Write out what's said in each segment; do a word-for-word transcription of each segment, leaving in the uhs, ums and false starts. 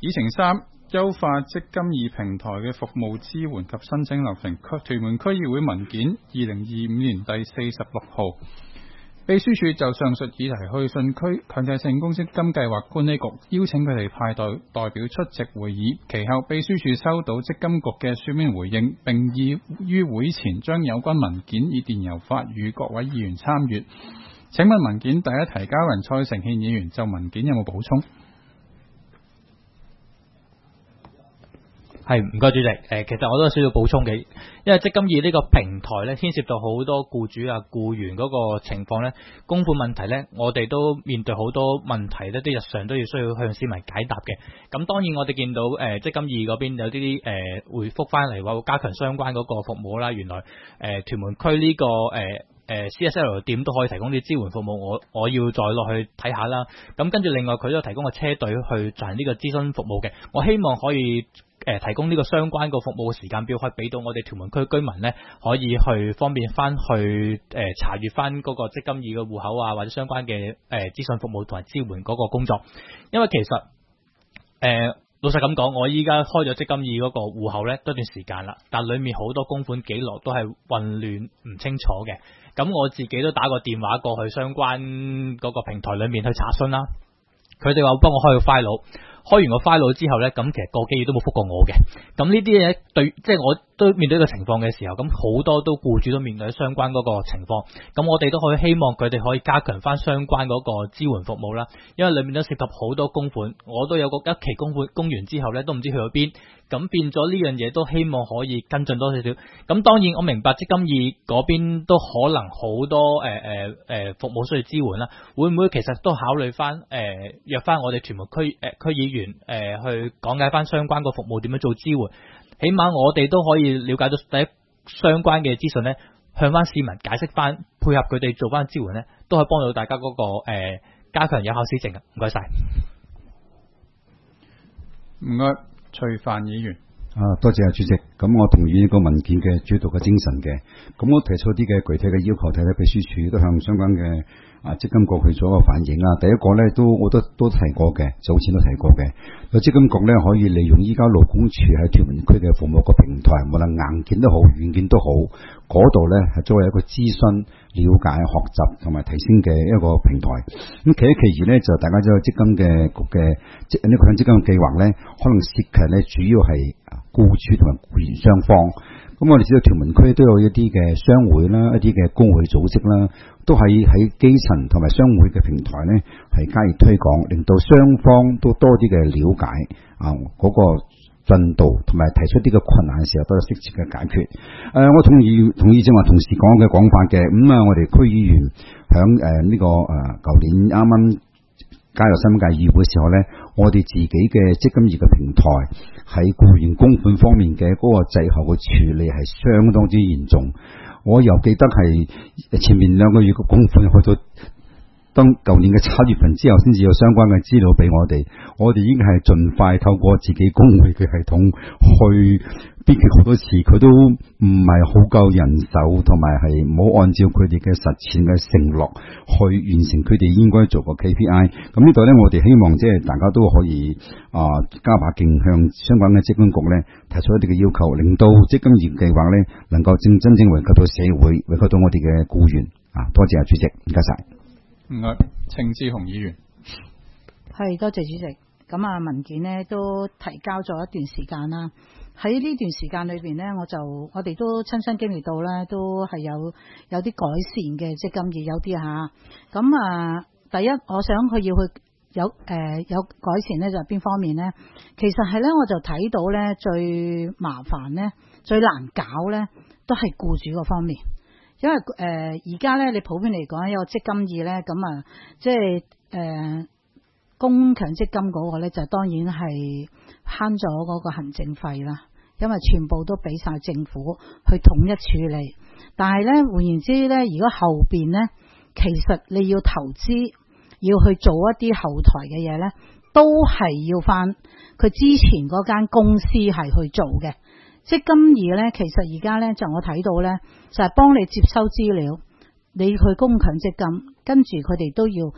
議程三，優化積金易平台嘅服務支援及申請流程。屯門區議會文件二零二五年第四十六號。秘書處就上述議題去信區強制性公積金計劃管理局，邀請佢哋派代代表出席會議。其後秘書處收到積金局嘅書面回應，並已於會前將有關文件以電郵發予各位議員參閱。請問文件第一提交人蔡承憲議員就文件有冇補充？ 係，唔該主席。誒，其實我都有少少補充嘅，因為積金易呢個平台咧，牽涉到好多僱主啊、僱員嗰個情況咧，供款問題咧，我哋都面對好多問題咧，都日常都要需要向市民解答嘅。咁當然我哋見到誒積金易嗰邊有啲誒回覆翻嚟話會加強相關嗰個服務啦。原來誒、呃、屯門區呢、這個誒。呃誒、呃、C S L 點都可以提供啲支援服務，我我要再落去睇下啦。咁跟住另外佢都提供個車隊去進行呢個諮詢服務嘅。我希望可以誒、呃、提供呢個相關個服務嘅時間表，可以俾到我哋屯門區居民呢，可以去方便翻去誒、呃、查閲翻嗰個積金易嘅戶口啊，或者相關嘅誒、呃、資訊服務同埋支援嗰個工作。因為其實誒。呃老實咁講，我依家開咗積金易嗰個戶口呢，多段時間啦，但裏面好多供款記錄都係混亂唔清楚嘅。咁我自己都打個電話過去相關嗰個平台裏面去查詢啦。佢哋話幫我開個 file， 開完個 file 之後呢，咁其實個幾月都冇覆過我嘅。咁呢啲嘢對，即係我都面對呢個情況嘅時候，咁好多都僱主都面對相關嗰個情況。咁我哋都可以希望佢哋可以加強翻相關嗰個支援服務啦。因為裏面都涉及好多供款，我都有個一期供款供完之後呢，都唔知去咗邊。咁變咗呢樣嘢都希望可以跟進多少少。咁當然我明白積金易嗰邊都可能好多誒誒誒服務需要支援啦。會唔會其實都考慮翻誒、呃、約翻我哋屯門區誒、呃、區議員誒、呃、去講解翻相關個服務點樣做支援？起碼我哋都可以了解到第一相關嘅資訊咧，向翻市民解釋翻，配合佢哋做翻支援咧，都可以幫到大家嗰、那個誒、呃、加強有效施政嘅。唔該晒。 唔該。徐帆議員， 啊，多謝啊主席。咁我同意呢個文件嘅主導嘅精神嘅。咁我提出啲嘅具體嘅要求，睇睇秘書處都向相關嘅啊積金局去做一個反映啦。第一個咧，都我都都提過嘅，早前都提過嘅。個積金局咧可以利用依家勞工處喺屯門區嘅服務個平台，無論硬件都好，軟件都好，嗰度咧係作為一個諮詢、了解、學習同埋提升嘅一個平台。咁其一其二咧，就大家知道積金嘅局嘅積呢個向積金嘅計劃咧，可能涉及咧主要係僱主同埋僱員雙方。咁我哋知道屯門區都有一啲嘅商會啦，一啲嘅工會組織啦，都係喺基層同埋商會嘅平台咧，係加以推廣，令到雙方都多啲嘅了解啊嗰個進度，同埋提出啲嘅困難嘅時候都有適切嘅解決。誒、呃，我同意同意正話同事講嘅講法嘅。咁、嗯、啊，我哋區議員響誒呢個誒舊、呃、年啱啱加入新界議會嘅時候咧，我哋自己嘅積金易嘅平台喺僱員供款方面嘅嗰個滯後嘅處理係相當之嚴重。我又記得係前面兩個月嘅供款去到當舊年嘅七月份之後，先至有相關嘅資料俾我哋。我哋已經係盡快透過自己工會嘅系統去編輯好多次，佢都唔係好夠人手，同埋係冇按照佢哋嘅實踐嘅承諾去完成佢哋應該做個 K P I。咁呢度咧，我哋希望即係大家都可以啊、呃、加把勁向相關嘅積金局咧提出一啲嘅要求，令到積金易計劃咧能夠正真正惠及到社會，惠及到我哋嘅僱員啊！多謝啊，主席，唔該晒。 唔該，程志雄議員。 係，多謝主席。咁啊，文件呢都提交咗一段時間啦。喺呢段時間裏邊呢，我就我哋都親身經歷到咧，都係有有啲改善嘅積金易，有啲吓。咁啊，第一，我想佢要去有誒、呃、有改善呢，就係邊方面呢？其實係咧，我就睇到咧最麻煩咧、最難搞咧，都係僱主嗰方面。因為誒而家咧，你普遍嚟講有個積金易咧，咁啊，即係誒供強積金嗰個咧，就當然係慳咗嗰個行政費啦。因為全部都俾晒政府去統一處理。但係咧，換言之咧，如果後邊咧，其實你要投資，要去做一啲後台嘅嘢咧，都係要翻佢之前嗰間公司係去做嘅。積金易咧，其實而家咧就我睇到咧，就係幫你接收資料，你去供強積金，跟住佢哋都要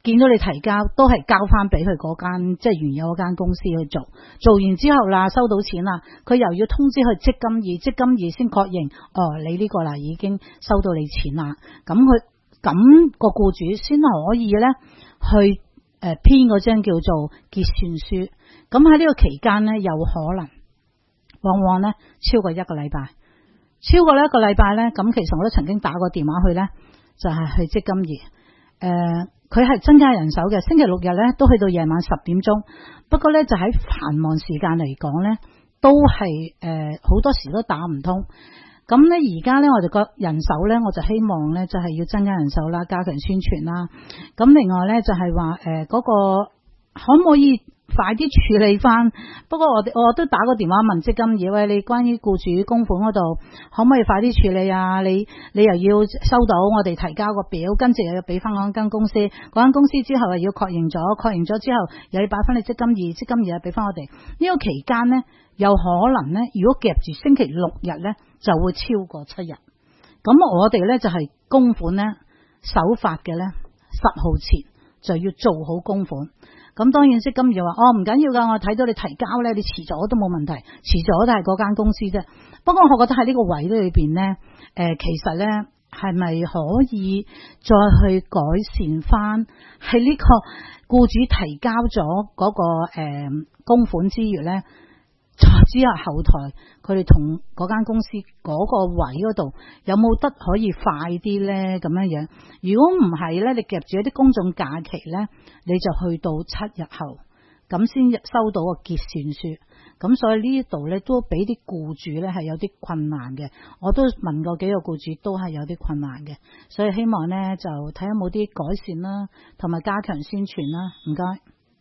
見到你提交都係交翻俾佢嗰間即係原有嗰間公司去做，做完之後啦，收到錢啦，佢又要通知去積金易，積金易先確認哦，你呢個啦已經收到你錢啦，咁佢咁個僱主先可以咧去誒編嗰張叫做結算書。咁喺呢個期間咧，有可能往往咧超過一個禮拜，超過一個禮拜咧，咁其實我都曾經打過電話去咧，就係、是、去積金易誒。呃佢係增加人手嘅，星期六日咧都去到夜晚十點鐘。不過咧就喺繁忙時間嚟講咧，都係誒好多時都打唔通。咁咧而家咧我哋個人手咧，我就希望咧就係要增加人手啦，加強宣傳啦。咁另外咧就係話誒嗰個可唔可以快啲處理翻？不過我哋我都打個電話問積金易，喂，你關於僱主供款嗰度可唔可以快啲處理啊？你你又要收到我哋提交個表，跟住又要俾翻嗰間公司，嗰間公司之後又要確認咗，確認咗之後又要擺翻你積金易，積金易又俾翻我哋。呢個期間呢，有可能呢，如果夾住星期六日呢，就會超過七日。咁我哋呢，就係供款呢，首發嘅呢，十號前就要做好供款。咁當然積金易話哦，唔緊要噶，我睇到你提交咧，你遲咗都冇問題，遲咗都係嗰間公司啫。不過我覺得喺呢個位裏邊咧，誒、呃，其實咧係咪可以再去改善翻？喺呢個僱主提交咗嗰、那個誒、呃、供款之餘咧，之後後台佢哋同嗰間公司嗰個位嗰度有冇得可以快啲咧？咁樣樣，如果唔係咧，你夾住一啲公眾假期咧，你就去到七日後咁先收到個結算書。咁所以呢度咧都俾啲僱主咧係有啲困難嘅。我都問過幾個僱主都係有啲困難嘅，所以希望咧就睇下有冇啲改善啦，同埋加強宣傳啦。唔該，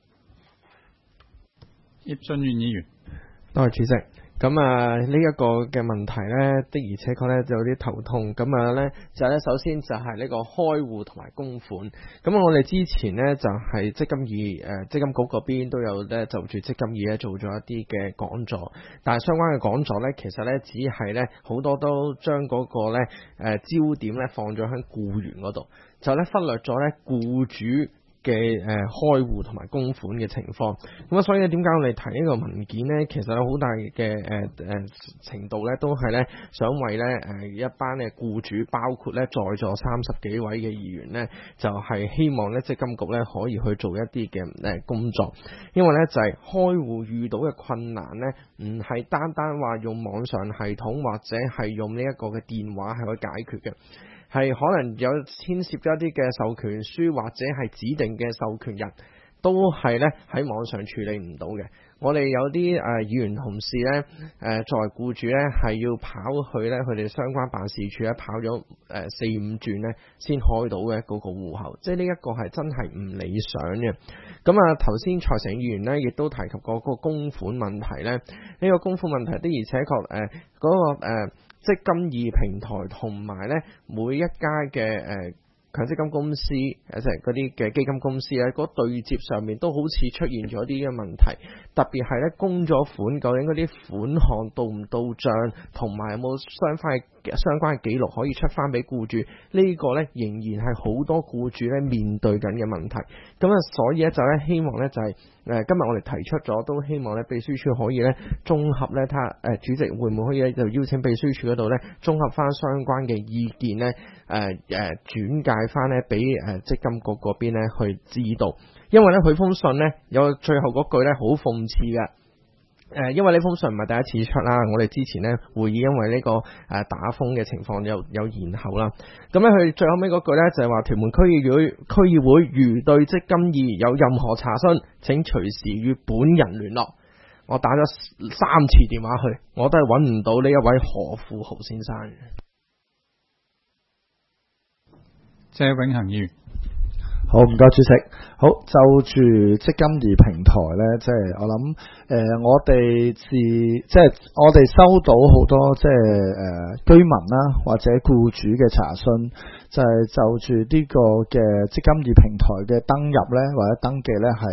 葉俊元議員。 多謝主席。咁啊呢一個嘅問題呢，的而且確呢就有啲頭痛。咁啊呢就呢首先就係呢個開戶同埋供款。咁我哋之前呢，就係積金易誒積金局嗰邊都有呢就住積金易呢做咗一啲嘅講座，但係相關嘅講座呢，其實呢只係呢好多都將嗰個呢誒焦點呢放咗喺僱員嗰度，就呢忽略咗呢僱主嘅誒開戶同埋供款嘅情況。咁啊，所以咧點解我哋提呢個文件呢？其實有好大嘅誒誒程度咧，都係咧想為咧誒一班嘅僱主，包括咧在座三十幾位嘅議員呢，就係、是、希望咧積金局咧可以去做一啲嘅誒工作，因為咧就係、是、開戶遇到嘅困難咧，唔係單單話用網上系統或者係用呢一個嘅電話係可以解決嘅。係可能有牽涉咗一啲嘅授權書或者係指定嘅授權人，都係咧喺網上處理唔到嘅。我哋有啲誒、呃、議員同事咧，誒、呃、作為僱主咧，係要跑去咧佢哋相關辦事處咧跑咗誒、呃、四五轉咧，先開到嘅嗰個戶口。即係呢一個係真係唔理想嘅。咁啊，頭先財成議員咧亦都提及過嗰個供款問題咧，呢、這個供款問題的而且確誒嗰個誒。呃積金易平台同埋咧每一家嘅誒強積金公司，即係嗰啲嘅基金公司咧，嗰對接上面都好似出現咗啲嘅問題，特別係咧供咗款，究竟嗰啲款項到唔到帳，同埋有冇相關嘅相關嘅記錄可以出翻俾僱主？呢、這個咧仍然係好多僱主咧面對緊嘅問題。咁啊，所以咧就咧希望咧就係、是。誒，今日我哋提出咗，都希望咧秘書處可以咧綜合咧，睇下誒主席會唔會可以咧就邀請秘書處嗰度咧綜合翻相關嘅意見咧，誒誒轉介翻咧俾誒積金局嗰邊咧去知道，因為咧佢封信咧有最後嗰句咧好諷刺嘅。誒，因為呢封信唔係第一次出啦，我哋之前呢會議因為呢個誒打風嘅情況有有延後啦。咁咧佢最後尾嗰句呢，就係話屯門區議會區議會如對積金易有任何查詢，請隨時與本人聯絡。我打咗三次電話去，我都係揾唔到呢一位何富豪先生嘅。 謝永恒議員。 好，唔該主席。好，就住積金易平台呢，即係我諗，誒、呃，我哋自即係我哋收到好多即係誒、呃、居民啦，或者僱主嘅查詢，就係、是、就住呢個嘅積金易平台嘅登入呢，或者登記呢，係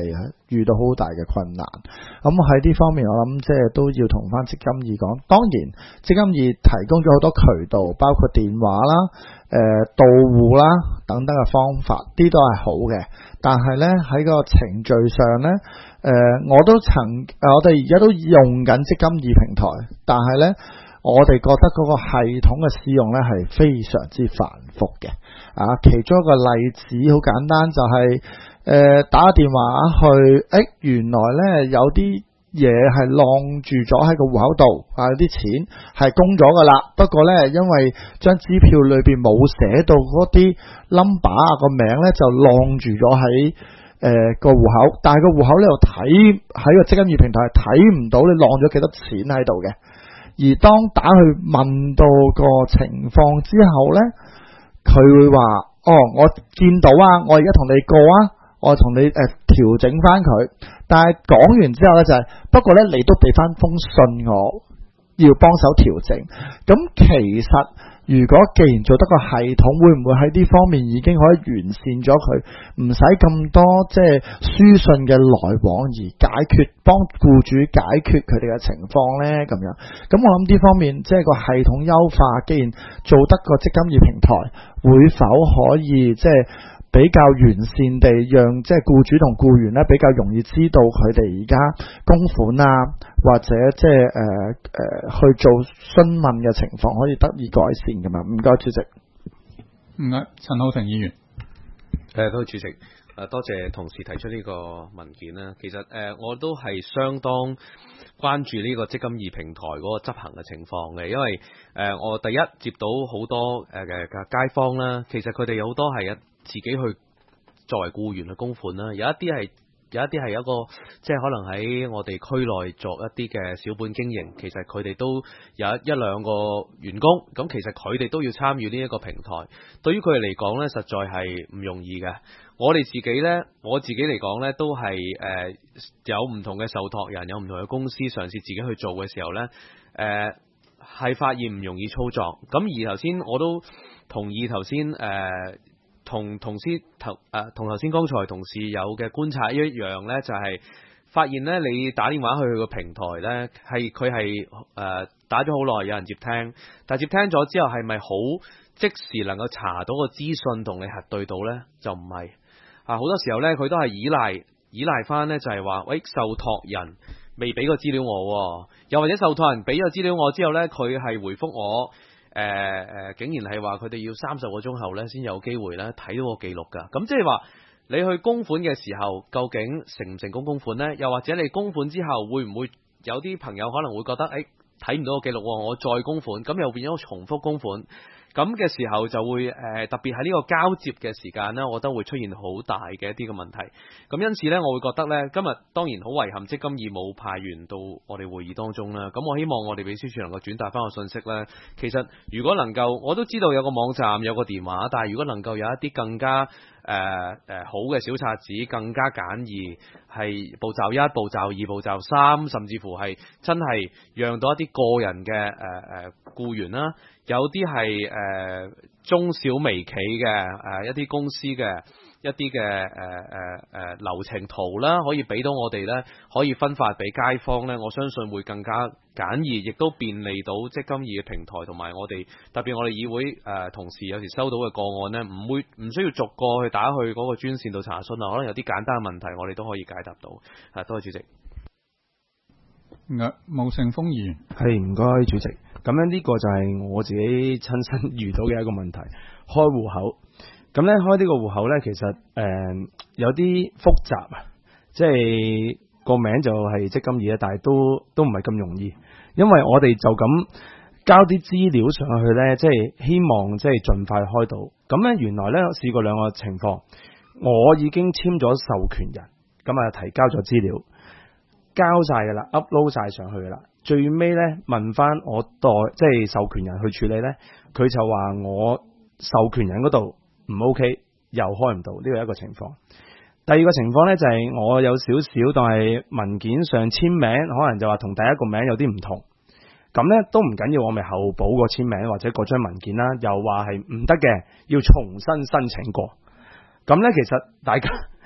遇到好大嘅困難。咁喺呢方面，我諗即係都要同翻積金易講。當然，積金易提供咗好多渠道，包括電話啦、誒、呃、到戶啦等等嘅方法，啲都係好嘅。但係呢，喺個程序上呢，誒、呃、我都曾誒我哋而家都用緊積金易平台，但係呢，我哋覺得嗰個系統嘅使用呢係非常之繁複嘅。啊，其中一個例子好簡單，就係、是、誒、呃、打個電話去，誒、欸、原來呢有啲嘢係晾住咗喺個戶口度，啊啲錢係供咗噶啦，不過呢，因為張支票裏邊冇寫到嗰啲 number 啊個名呢，就晾住咗喺誒個戶口，但係個戶口呢度睇喺個積金易平台係睇唔到你晾咗幾多錢喺度嘅，而當打去問到個情況之後呢，佢會話：哦，我見到啊，我而家同你過啊，我同你誒、呃、調整翻佢。但係講完之後呢，就係、是、不過呢，你都俾翻封信我，要幫手調整。咁其實如果既然做得個系統，會唔會喺呢方面已經可以完善咗佢，唔使咁多即係書信嘅來往而解決，幫僱主解決佢哋嘅情況呢？咁樣，咁我諗呢方面即係個系統優化，既然做得個積金易平台，會否可以即係比較完善地讓即係僱主同僱員咧比較容易知道佢哋而家供款啊，或者即係誒誒去做詢問嘅情況可以得以改善㗎嘛？唔該，主席。 唔該，陳浩霆議員。 誒，多謝主席。誒，多謝同事提出呢個文件啦。其實誒、呃，我都係相當關注呢個積金易平台嗰個執行嘅情況嘅，因為誒、呃，我第一接到好多誒嘅、呃、街坊啦，其實佢哋有好多係一自己去作為僱員去供款啦，有一啲係有一啲係一個即係可能喺我哋區內作一啲嘅小本經營，其實佢哋都有一一兩個員工，咁其實佢哋都要參與呢一個平台，對於佢哋嚟講呢，實在係唔容易嘅。我哋自己呢，我自己嚟講呢，都係誒、呃、有唔同嘅受託人，有唔同嘅公司嘗試自己去做嘅時候呢，誒、呃、係發現唔容易操作。咁而頭先我都同意頭先誒。同同事頭誒同頭先剛才同事有嘅觀察一樣呢，就係、是、發現呢，你打電話去佢個平台呢，係佢係誒打咗好耐，有人接聽，但係接聽咗之後係咪好即時能夠查到個資訊同你核對到呢？就唔係啊！好多時候呢，佢都係依賴依賴翻呢，就係話喂，受託人未俾個資料我，又或者受託人俾咗資料我之後呢，佢係回覆我。誒誒、呃，竟然係話佢哋要三十個鐘後咧，先有機會咧睇到個記錄㗎。咁即係話你去供款嘅時候，究竟成唔成功供款呢？又或者你供款之後，會唔會有啲朋友可能會覺得誒睇唔到個記錄，我再供款，咁又變咗重複供款。咁嘅時候就會誒、呃、特別喺呢個交接嘅時間呢，我覺得會出現好大嘅一啲嘅問題。咁因此呢，我會覺得呢，今日當然好遺憾，積金易冇派員到我哋會議當中啦。咁我希望我哋秘書處能夠轉達翻個信息呢。其實如果能夠，我都知道有個網站有個電話，但係如果能夠有一啲更加誒誒、呃、好嘅小冊子，更加簡易，係步驟一、步驟二、步驟三，甚至乎係真係讓到一啲個人嘅誒誒僱員啦。有啲係誒中小微企嘅誒、呃、一啲公司嘅一啲嘅誒誒誒流程圖啦，可以俾到我哋咧，可以分發俾街坊咧。我相信會更加簡易，亦都便利到積金易嘅平台同埋我哋，特別我哋議會誒、呃、同事有時收到嘅個案咧，唔會唔需要逐個去打去嗰個專線度查詢啊。可能有啲簡單嘅問題，我哋都可以解答到。啊，多謝主席。 呃、毛成峰議員， 係唔該主席。咁樣呢個就係我自己親身遇到嘅一個問題，開戶口。咁咧開呢個戶口咧，其實誒、呃、有啲複雜啊，即係個名就係積金易啊，但係都都唔係咁容易，因為我哋就咁交啲資料上去咧，即係希望即係盡快開到。咁咧原來咧試過兩個情況，我已經簽咗授權人，咁啊提交咗資料，交晒噶啦 ，upload 晒上去噶啦。最尾咧問翻我代即係授權人去處理咧，佢就話我授權人嗰度唔 OK， 又開唔到，呢個係一個情況。第二個情況咧就係、是、我有少少，但係文件上簽名可能就話同第一個名有啲唔同，咁咧都唔緊要，我咪後補個簽名或者嗰張文件啦，又話係唔得嘅，要重新申請過。咁咧其實大家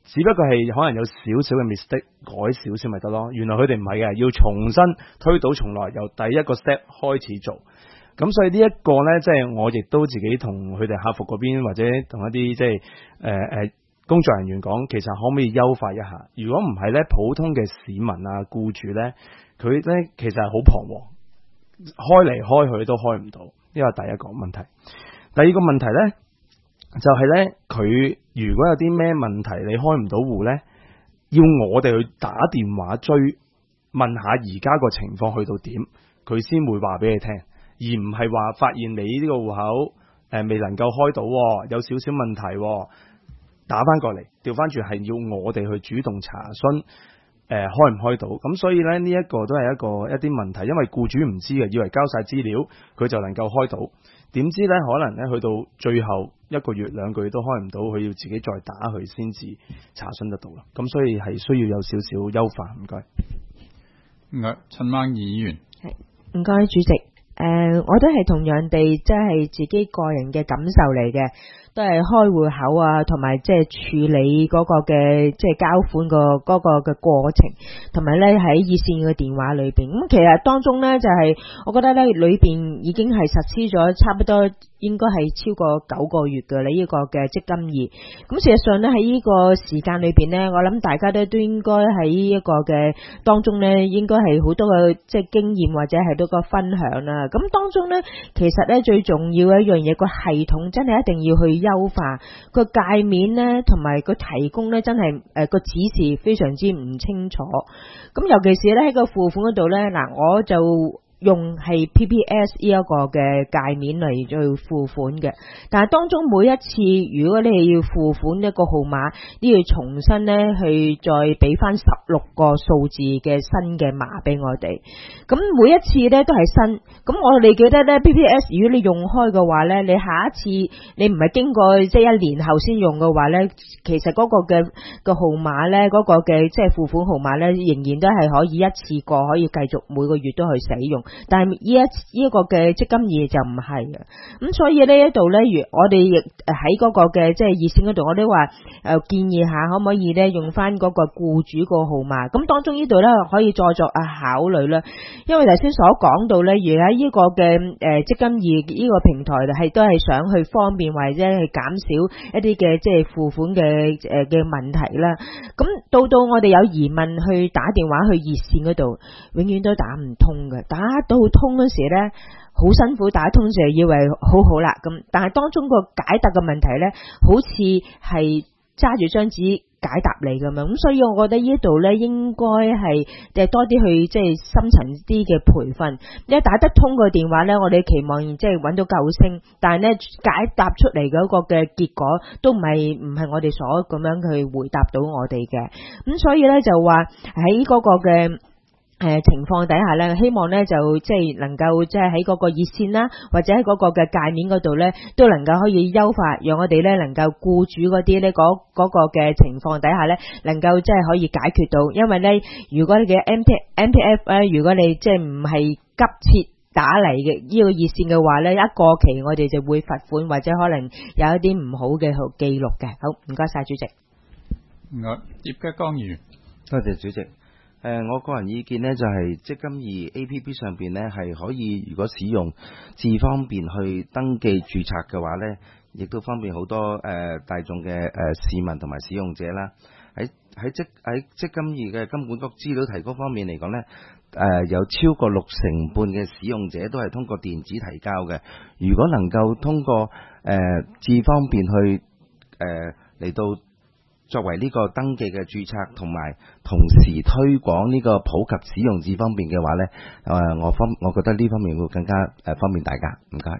只不過係可能有少少嘅 mistake 改少少咪得咯。原來佢哋唔係嘅，要重新推倒重來，由第一個 step 開始做。咁所以呢一個呢，即係我亦都自己同佢哋客服嗰邊或者同一啲即係誒誒工作人員講，其實可唔可以優化一下？如果唔係呢，普通嘅市民啊、僱主呢，佢呢其實係好彷徨，開嚟開去都開唔到，呢個第一個問題。第二個問題呢，就係呢，佢如果有啲咩問題你開唔到戶呢，要我哋去打電話追問下而家個情況去到點，佢先會話俾你聽。而唔係話發現你呢個戶口誒、呃、未能夠開到，有少少問題，打翻過嚟，調翻轉係要我哋去主動查詢誒、呃、開唔開到。咁所以咧呢一、這個都係一個一啲問題，因為僱主唔知嘅，以為交晒資料佢就能夠開到，點知呢？可能呢去到最後一個月兩個月都開唔到，佢要自己再打佢先至查詢得到啦。咁所以係需要有少少優化。唔該。 唔該，陳孟儀議員。 係，唔該主席。誒、呃，我都係同樣地，即係自己個人嘅感受嚟嘅，都係開戶口啊，同埋即係處理嗰個嘅即係交款個嗰個嘅過程，同埋咧喺熱線嘅電話裏邊。咁其實當中咧就係、是，我覺得咧裏邊已經係實施咗差不多，應該係超過九個月嘅啦，呢個嘅積金易。咁事實上咧喺呢個時間裏邊咧，我諗大家都都應該喺呢一個嘅當中咧，應該係好多嘅即係經驗或者係多個分享啦。咁當中咧，其實咧最重要嘅一樣嘢，個系統真係一定要去優化個界面咧，同埋個提供咧，真係誒個指示非常之唔清楚。咁尤其是咧喺個付款嗰度咧，嗱我就用係 P P S 呢一個嘅界面嚟去付款嘅，但係當中每一次如果你係要付款一個號碼，都要重新咧去再俾翻十六個數字嘅新嘅碼俾我哋。咁每一次咧都係新，咁我哋記得咧 P P S 如果你用開嘅話咧，你下一次你唔係經過即係一年後先用嘅話咧，其實嗰個嘅個號碼咧，嗰個嘅即係付款號碼咧，仍然都係可以一次過可以繼續每個月都去使用。但係呢一呢一個嘅積金易就唔係嘅，咁所以呢一度咧，如我哋亦喺嗰個嘅即係熱線嗰度，我都話誒建議下可唔可以咧用翻嗰個僱主個號碼，咁當中呢度咧可以再作啊考慮啦。因為頭先所講到咧，而喺呢個嘅誒積金易呢個平台係都係想去方便或者係減少一啲嘅即係付款嘅誒嘅問題啦。咁到到我哋有疑問去打電話去熱線嗰度，永遠都打唔通嘅，打到通嗰時咧，好辛苦打通就以為好好啦咁，但係當中個解答嘅問題咧，好似係揸住張紙解答你咁樣，咁所以我覺得呢度咧應該係誒多啲去即係深層啲嘅培訓。一打得通個電話咧，我哋期望即係揾到救星，但係咧解答出嚟嗰個嘅結果都唔係唔係我哋所咁樣去回答到我哋嘅，咁所以咧就話喺嗰個嘅。誒、呃，情況底下咧，希望咧就即係能夠即係喺嗰個熱線啦，或者喺嗰個嘅界面嗰度咧，都能夠可以優化，讓我哋咧能夠僱主嗰啲咧嗰嗰個嘅情況底下咧，能夠即係可以解決到。因為咧，如果你嘅 M P M P F 咧，如果你即係唔係急切打嚟嘅呢個熱線嘅話咧，一過期我哋就會罰款，或者可能有一啲唔好嘅記錄嘅。好，唔該晒主席。 唔該，葉吉江議員。 多謝主席。誒、呃，我個人意見呢，就係、是、積金易 A P P 上邊呢，係可以，如果使用智方便去登記註冊嘅話呢，亦都方便好多誒、呃、大眾嘅誒、呃、市民同埋使用者啦。喺喺積喺積金易嘅金管局資料提供方面嚟講呢，誒、呃、有超過六成半嘅使用者都係通過電子提交嘅。如果能夠通過誒、呃、智方便去誒嚟、呃、到。作為呢個登記嘅註冊，同埋同時推廣呢個普及使用智方便嘅話呢，誒，我方我覺得呢方面會更加誒方便大家。唔該，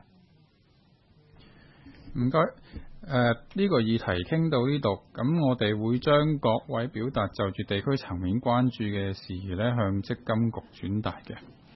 唔該。誒、呃，呢、這個議題傾到呢度，咁我哋會將各位表達就住地區層面關注嘅事宜呢，向積金局轉達嘅。